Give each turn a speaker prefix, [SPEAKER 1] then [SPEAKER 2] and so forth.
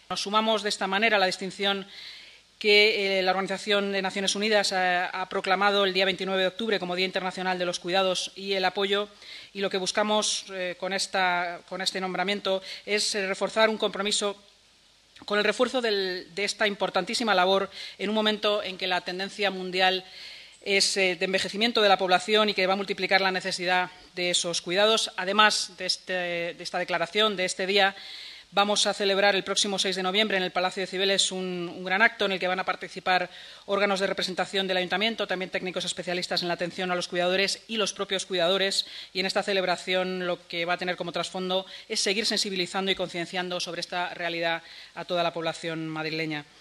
[SPEAKER 1] Nos sumamos de esta manera a la distinción que la Organización de Naciones Unidas ha proclamado el día 29 de octubre como Día Internacional de los Cuidados y el Apoyo, y lo que buscamos con este nombramiento es reforzar un compromiso con el refuerzo de esta importantísima labor en un momento en que la tendencia mundial es de envejecimiento de la población y que va a multiplicar la necesidad de esos cuidados. Además de esta declaración, de este día, vamos a celebrar el próximo 6 de noviembre en el Palacio de Cibeles un gran acto en el que van a participar órganos de representación del Ayuntamiento, también técnicos especialistas en la atención a los cuidadores y los propios cuidadores. Y en esta celebración lo que va a tener como trasfondo es seguir sensibilizando y concienciando sobre esta realidad a toda la población madrileña.